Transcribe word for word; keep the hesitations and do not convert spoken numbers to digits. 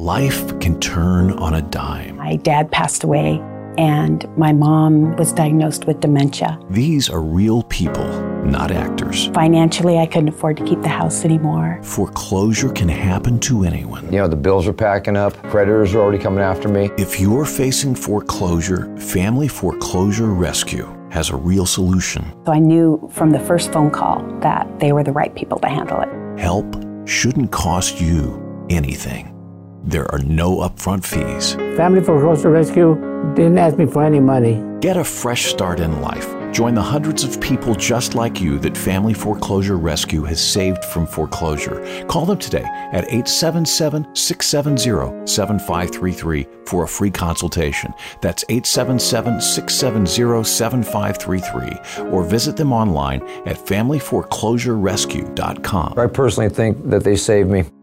life can turn on a dime. My dad passed away, and my mom was diagnosed with dementia. These are real people, not actors. Financially, I couldn't afford to keep the house anymore. Foreclosure can happen to anyone. You know, the bills are packing up. Creditors are already coming after me. If you're facing foreclosure, Family Foreclosure Rescue has a real solution. So I knew from the first phone call that they were the right people to handle it. Help shouldn't cost you anything. There are no upfront fees. Family Foreclosure Rescue didn't ask me for any money. Get a fresh start in life. Join the hundreds of people just like you that Family Foreclosure Rescue has saved from foreclosure. Call them today at eight seven seven, six seven zero, seven five three three for a free consultation. That's eight seven seven, six seven zero, seven five three three, or visit them online at family foreclosure rescue dot com. I personally think that they saved me.